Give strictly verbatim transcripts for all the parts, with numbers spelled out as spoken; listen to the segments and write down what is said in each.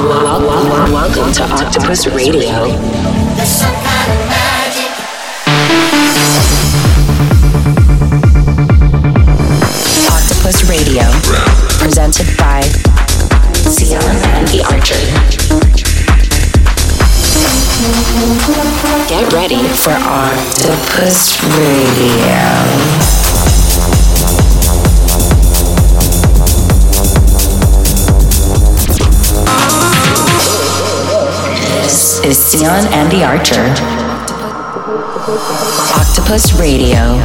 Welcome to Octopus Radio. There's some kind of magic. Octopus Radio, presented by Sion and the Archer. Get ready for Octopus Radio. This is Sion and the Archer. Octopus Radio.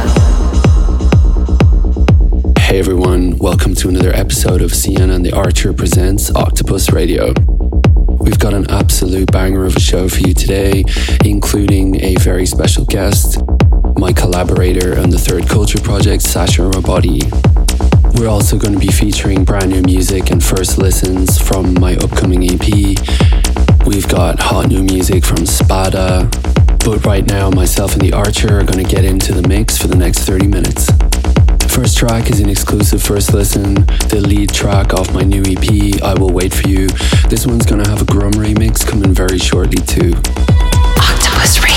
Hey everyone, welcome to another episode of Sion and the Archer presents Octopus Radio. We've got an absolute banger of a show for you today, including a very special guest, my collaborator on the Third Culture project, Sasha Robati. We're also going to be featuring brand new music and first listens from my upcoming E P. We've got hot new music from Spada, but right now myself and the Archer are going to get into the mix for the next thirty minutes. First track is an exclusive first listen, the lead track off my new E P, I Will Wait For You. This one's going to have a Grum remix coming very shortly too. Octopus Radio.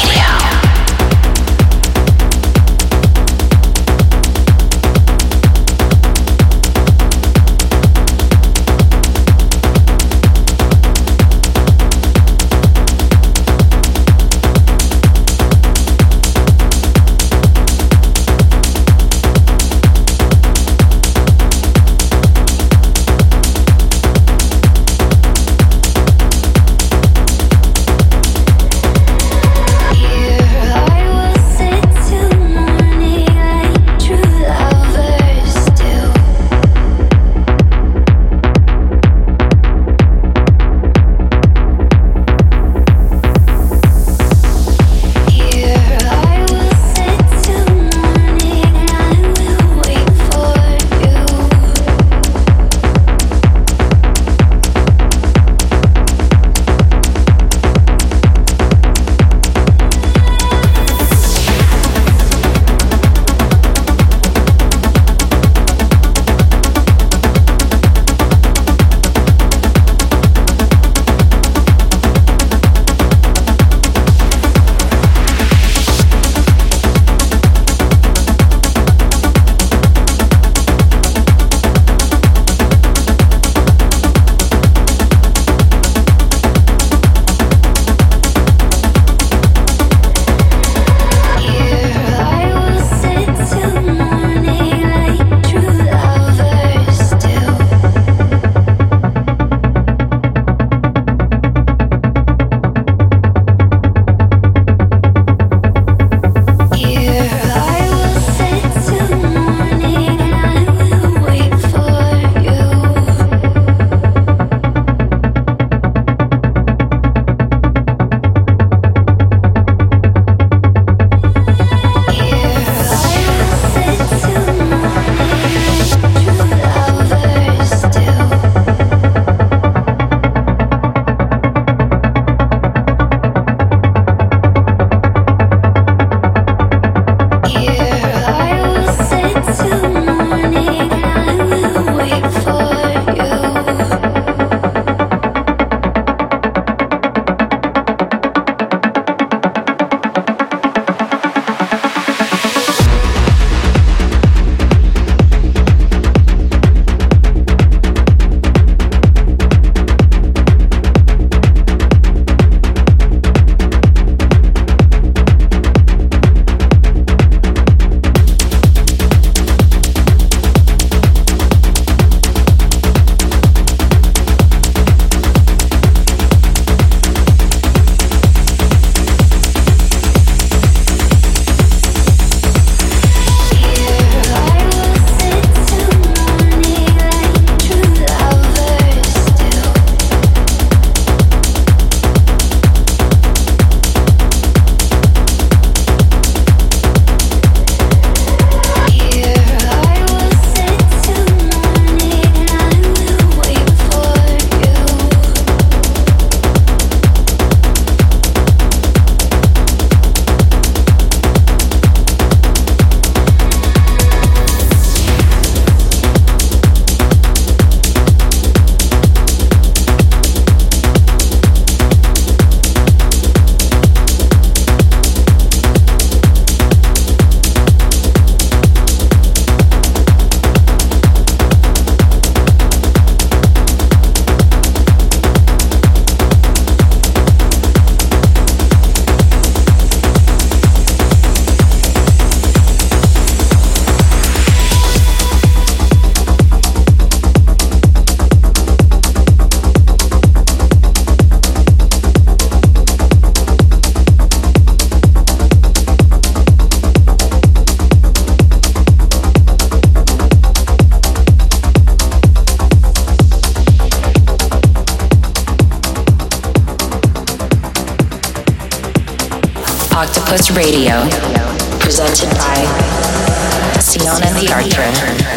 Octopus Radio, presented by Sion and the Archer.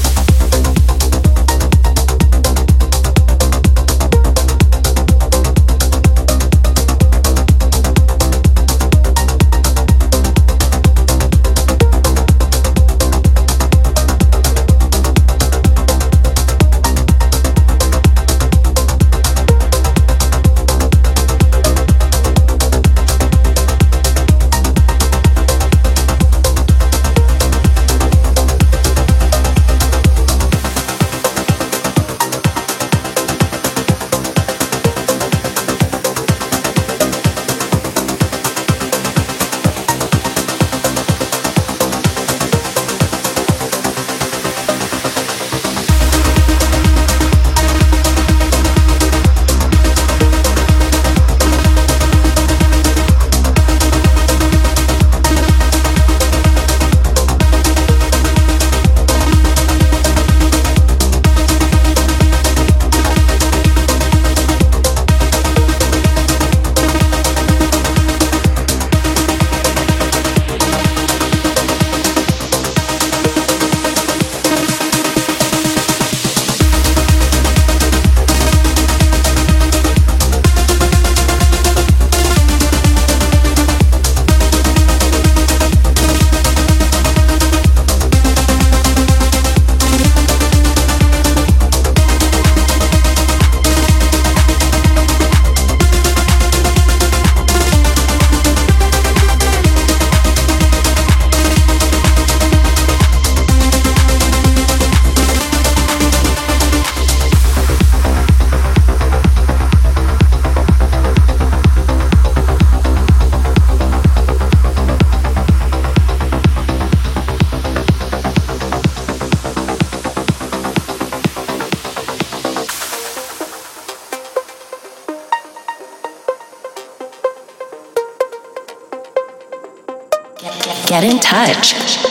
Get in touch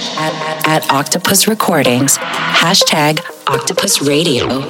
at, at Octopus Recordings, hashtag Octopus Radio.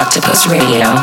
Octopus Radio.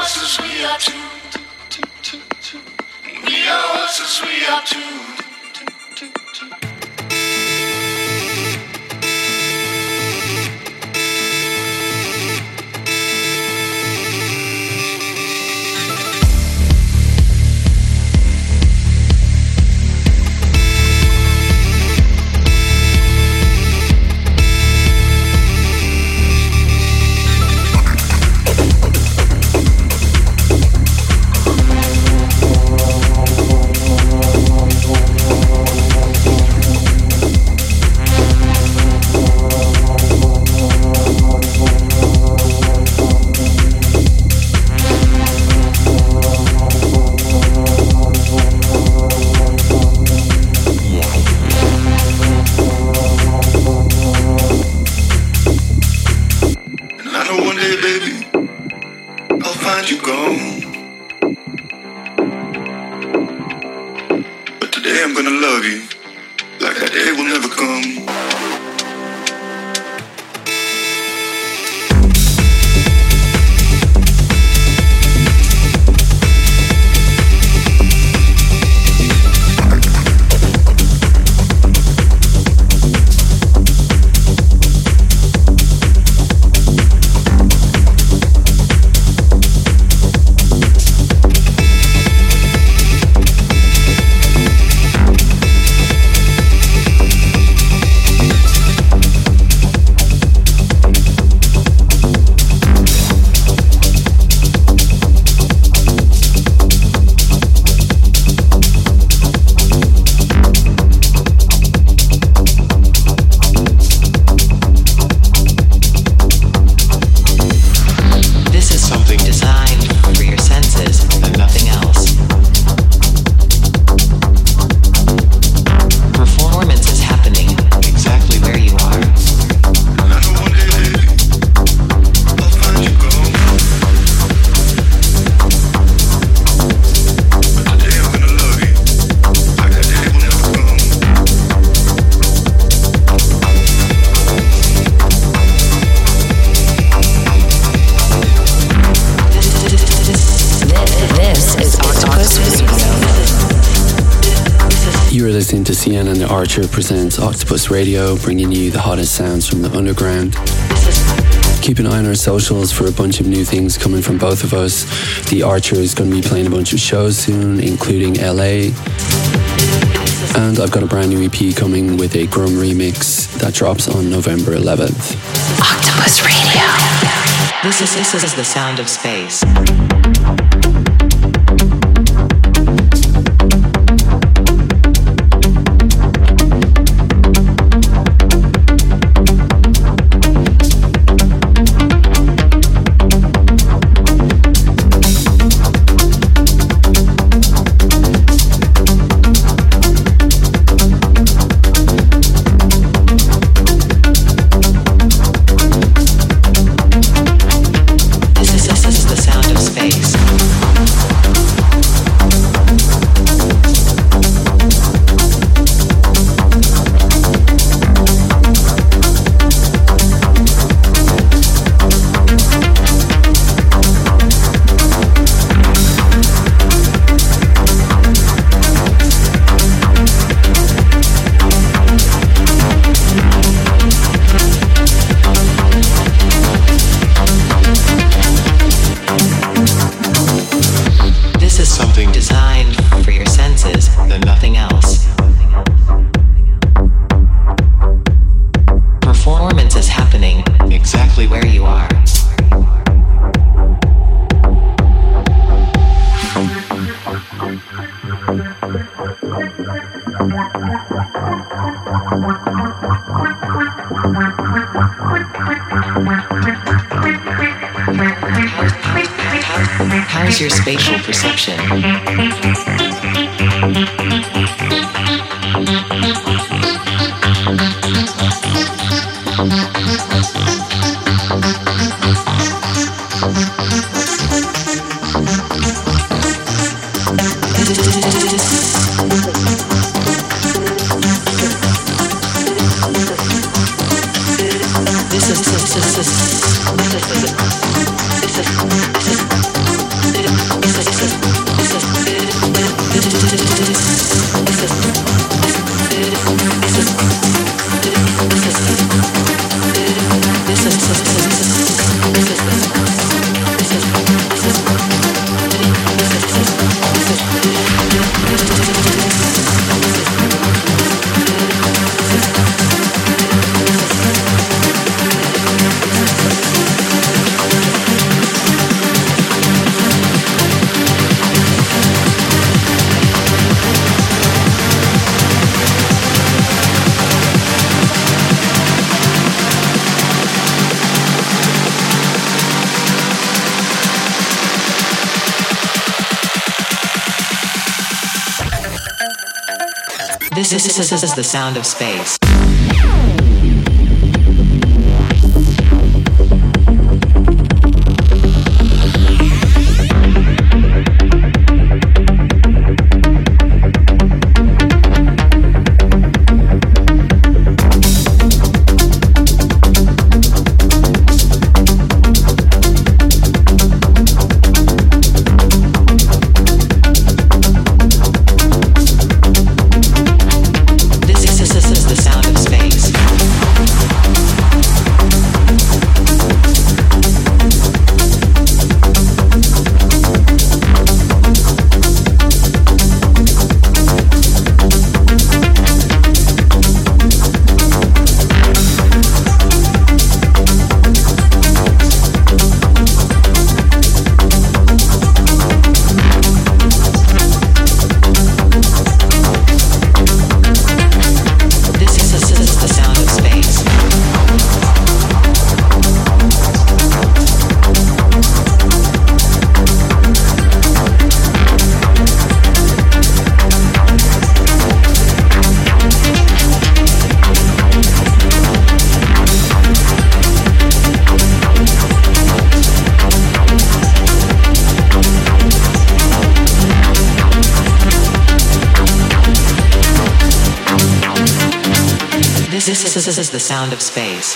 horses, we are two. We are horses, we are two. Sienna and the Archer presents Octopus Radio, bringing you the hottest sounds from the underground. Keep an eye on our socials for a bunch of new things coming from both of us. The Archer is going to be playing a bunch of shows soon, including L A. And I've got a brand new E P coming with a Grum remix that drops on November eleventh. Octopus Radio. This is, this is the sound of space. How's your spatial perception? This is This is, this is the sound of space. This is, this is the sound of space.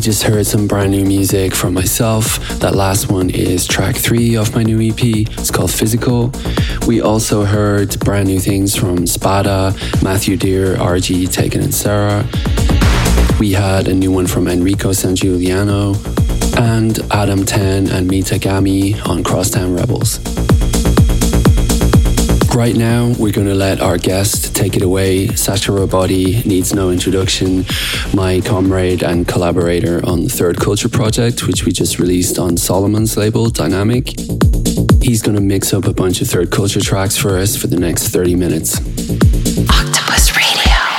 just heard some brand new music from myself. That last one is track three of my new E P. It's called Physical. We also heard brand new things from Spada, Matthew Deer, R G, Taken and Sarah. We had a new one from Enrico Sangiuliano and Adam ten and Mita Gami on Crosstown Rebels. Right now, we're going to let our guest take it away. Sasha Robati needs no introduction, my comrade and collaborator on the Third Culture project, which we just released on Solomon's label, Dynamic. He's going to mix up a bunch of Third Culture tracks for us for the next thirty minutes. Octopus Radio.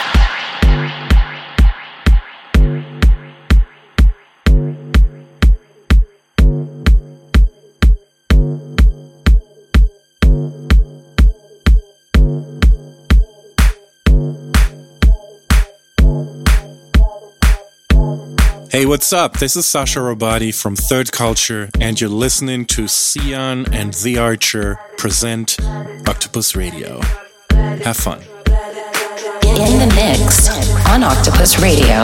Hey, what's up? This is Sasha Robati from Third Culture, and you're listening to Sion and The Archer present Octopus Radio. Have fun. In the mix on Octopus Radio.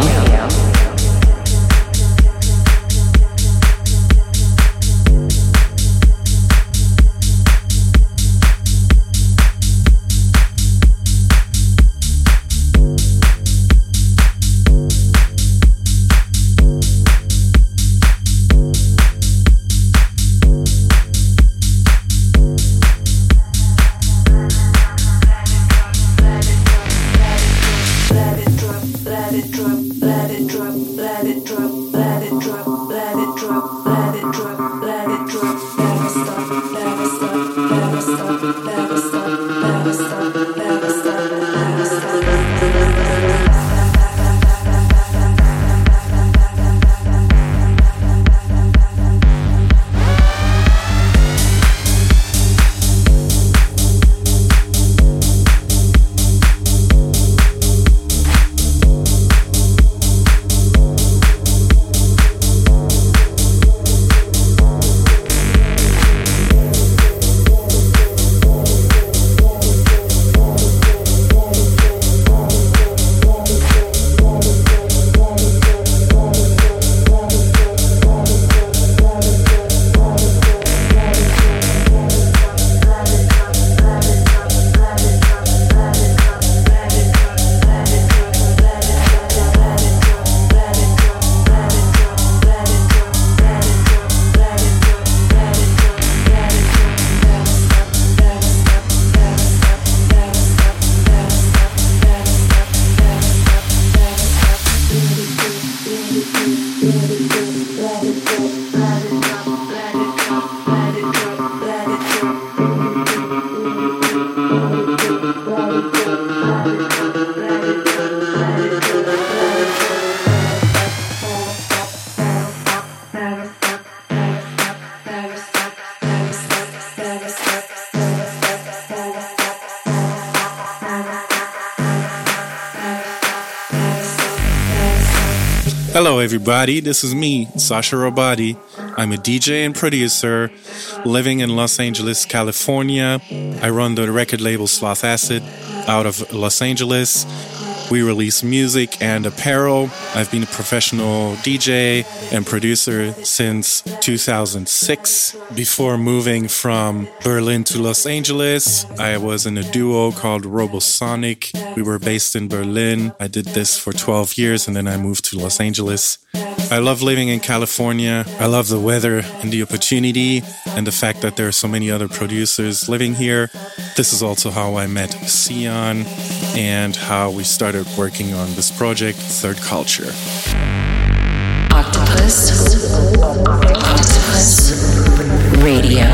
Hello everybody, this is me, Sasha Robati. I'm a D J and producer living in Los Angeles, California. I run the record label Sloth Acid out of Los Angeles. We release music and apparel. I've been a professional D J and producer since two thousand six. Before moving from Berlin to Los Angeles, I was in a duo called Robosonic. We were based in Berlin. I did this for twelve years and then I moved to Los Angeles. I love living in California. I love the weather and the opportunity and the fact that there are so many other producers living here. This is also how I met Sion and how we started working on this project, Third Culture. Octopus. Octopus Radio.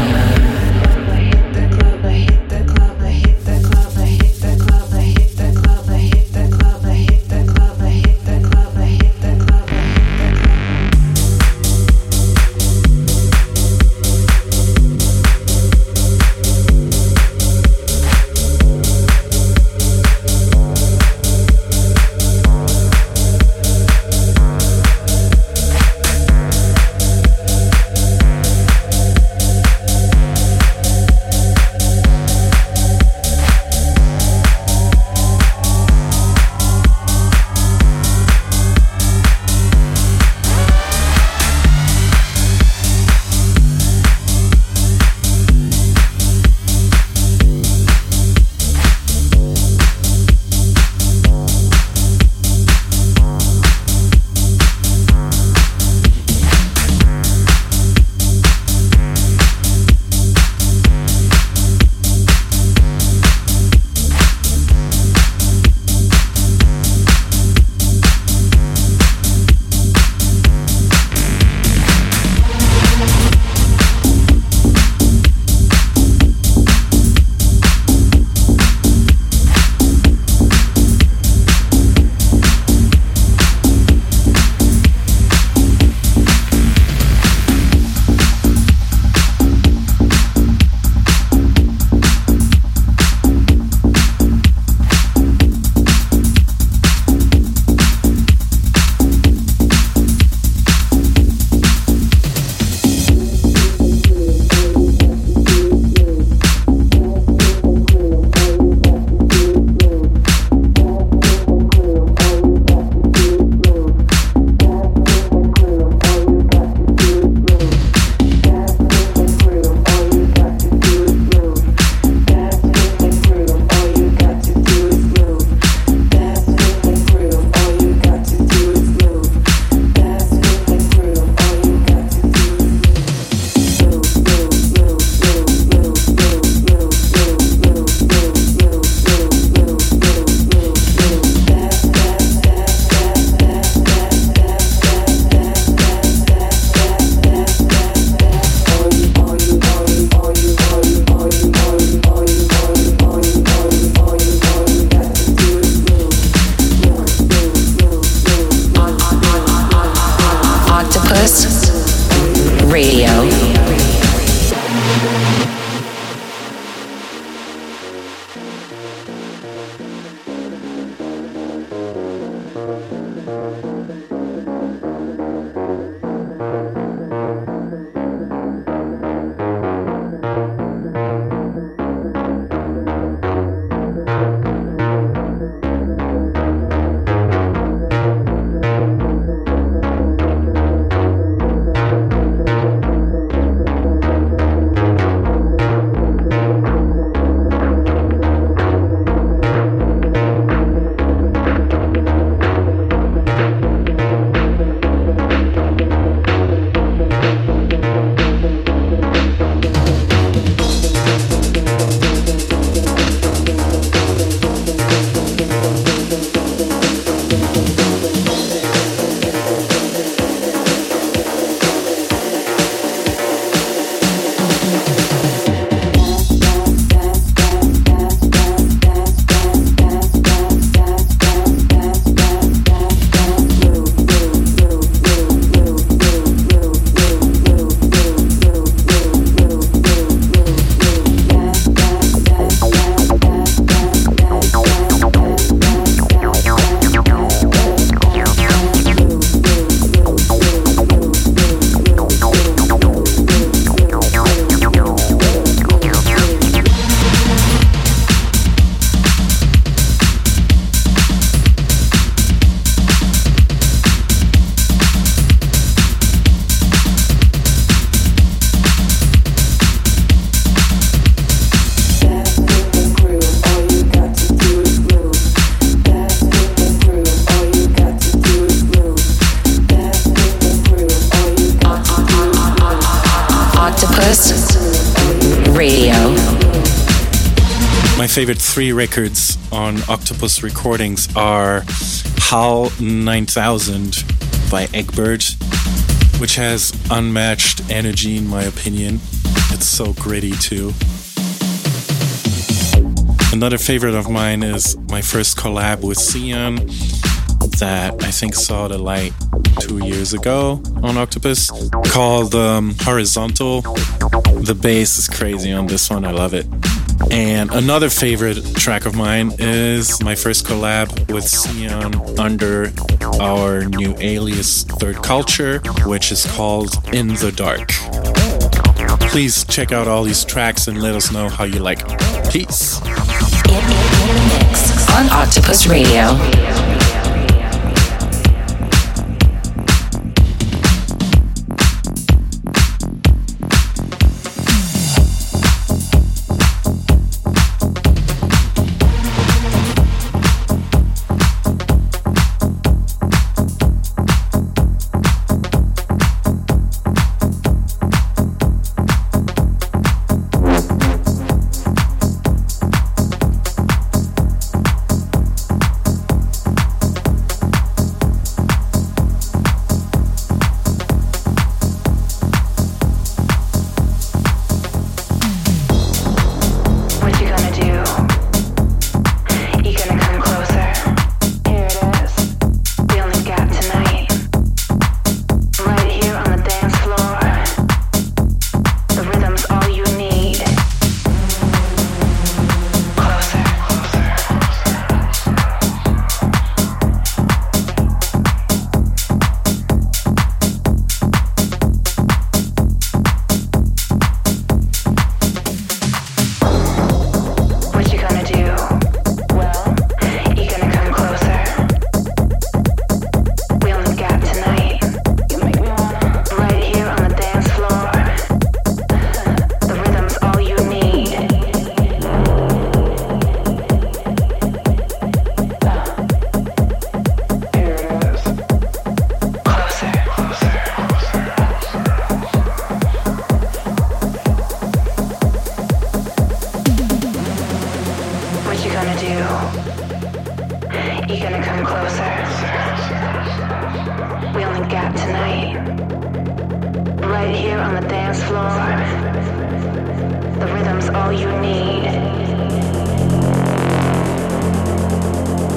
Octopus Radio. Favorite three records on Octopus Recordings are HAL nine thousand by Egbert, which has unmatched energy in my opinion. It's so gritty too. Another favorite of mine is my first collab with Sion that I think saw the light two years ago on Octopus, called um, Horizontal. The bass is crazy on this one, I love it. And another favorite track of mine is my first collab with Sion under our new alias Third Culture, which is called In the Dark. Please check out all these tracks and let us know how you like them. Peace. In, in, in the mix on Octopus Radio.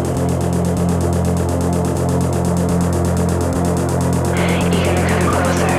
Closer.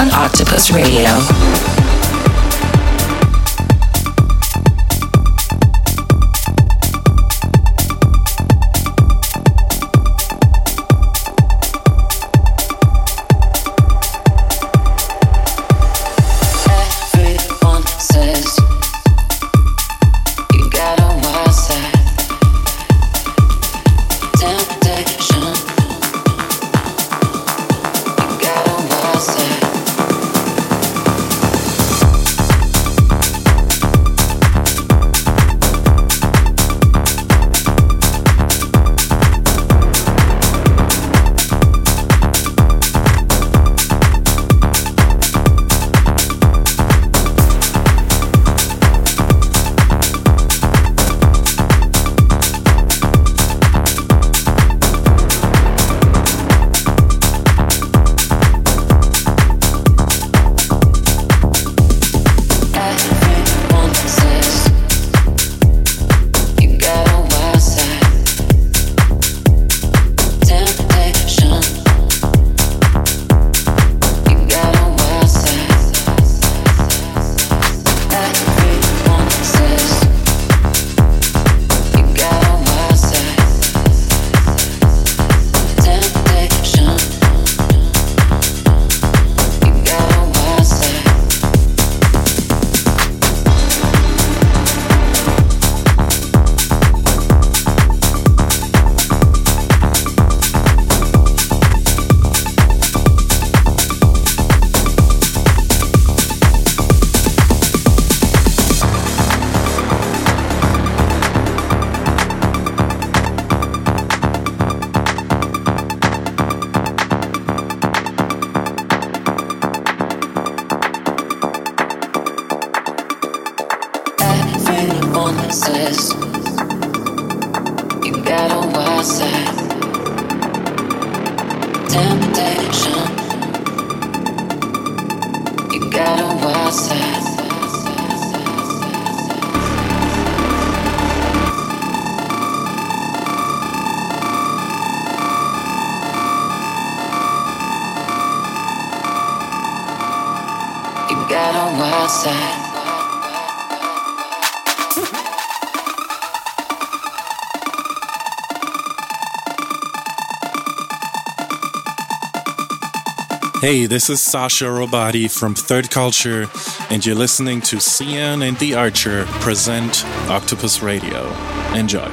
on Octopus Radio. Hey, this is Sasha Robati from Third Culture, and you're listening to Cian and The Archer present Octopus Radio. Enjoy.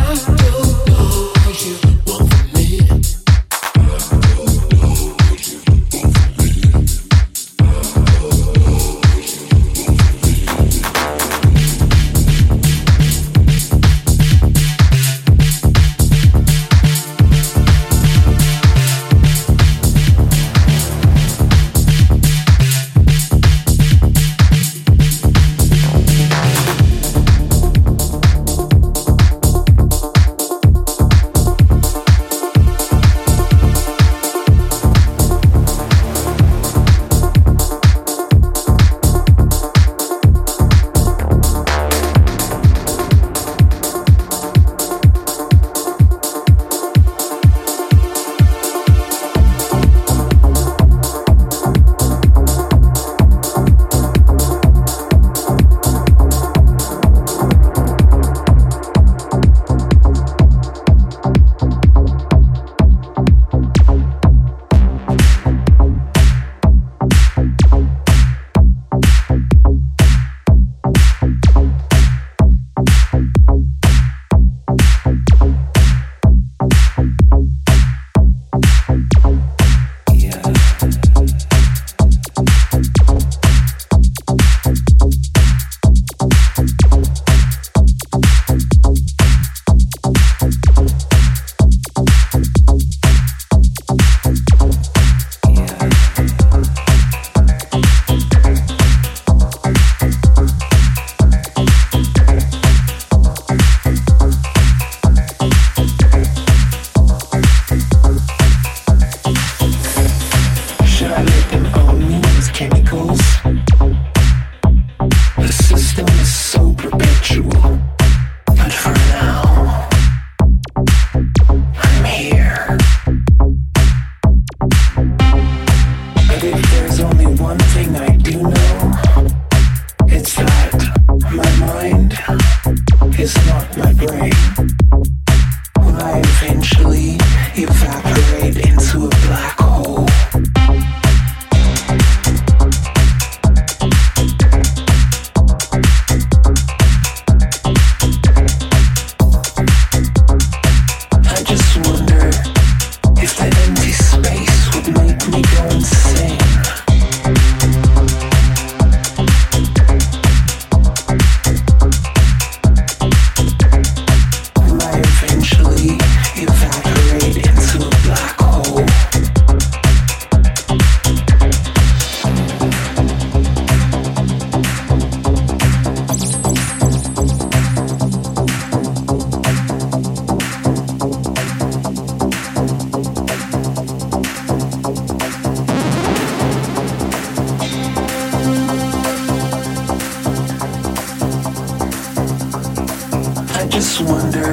just wonder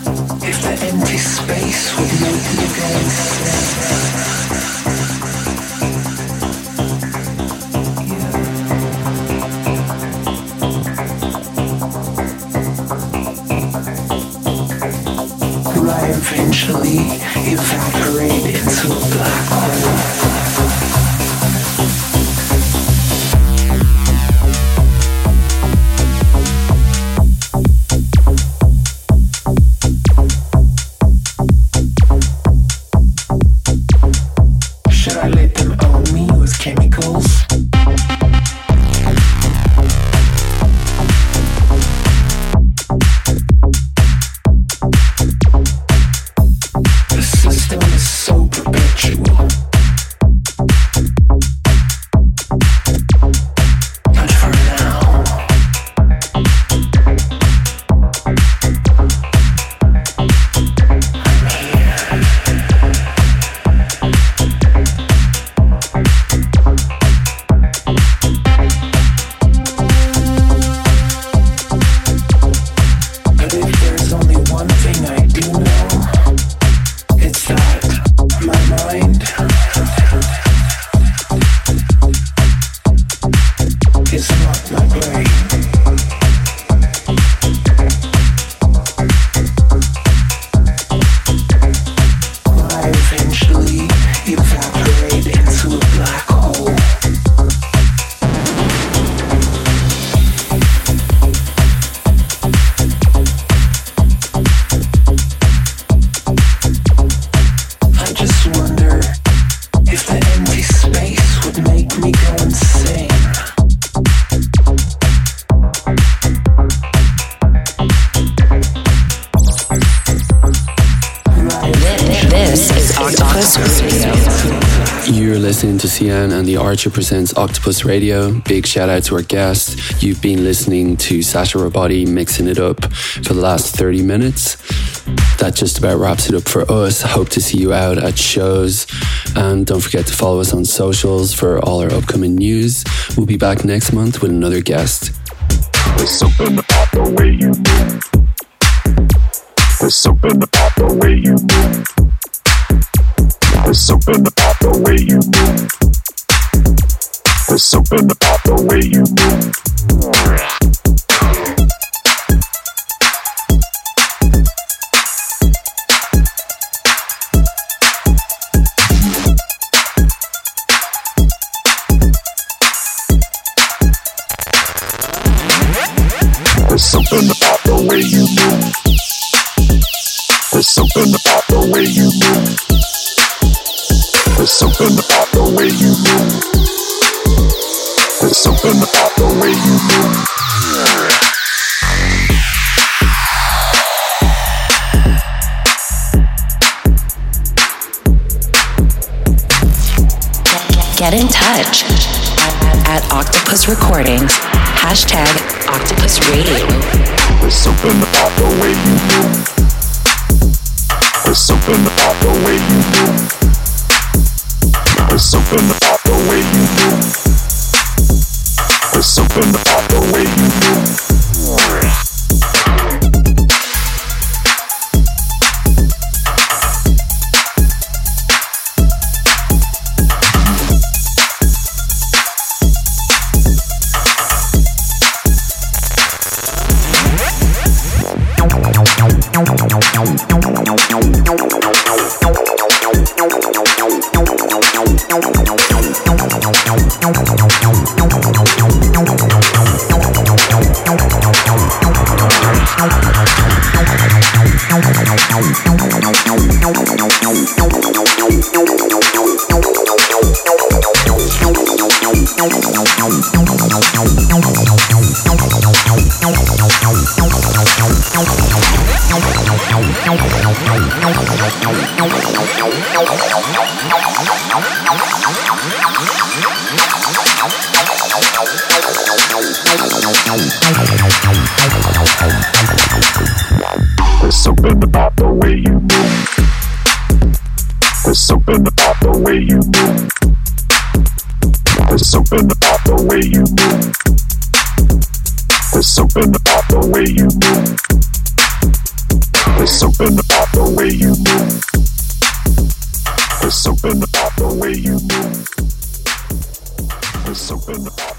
if the empty space would make me dance. Will I eventually evaporate into a black hole? listening to Cian and the Archer Presents Octopus Radio. Big shout out to our guest. You've been listening to Sasha Robati mixing it up for the last thirty minutes. That just about wraps it up for us. Hope to see you out at shows. And don't forget to follow us on socials for all our upcoming news. We'll be back next month with another guest. There's something about the way you move. There's something about the way you move. There's something about the way you move. There's something about the way you move. There's something about the way you move. There's something about the way you move. There's something about the way you move. There's something about the way you move. Get in touch at, at Octopus Recordings, hashtag Octopus Radio. There's something about the way you move. There's something about the way you move. There's something about the way you move. There's something about the way you move. There's something about the way you move. There's something about the way you move. There's something about the way you move. There's something about the way you move. There's something about the way you move. There's something about the way you move. There's something about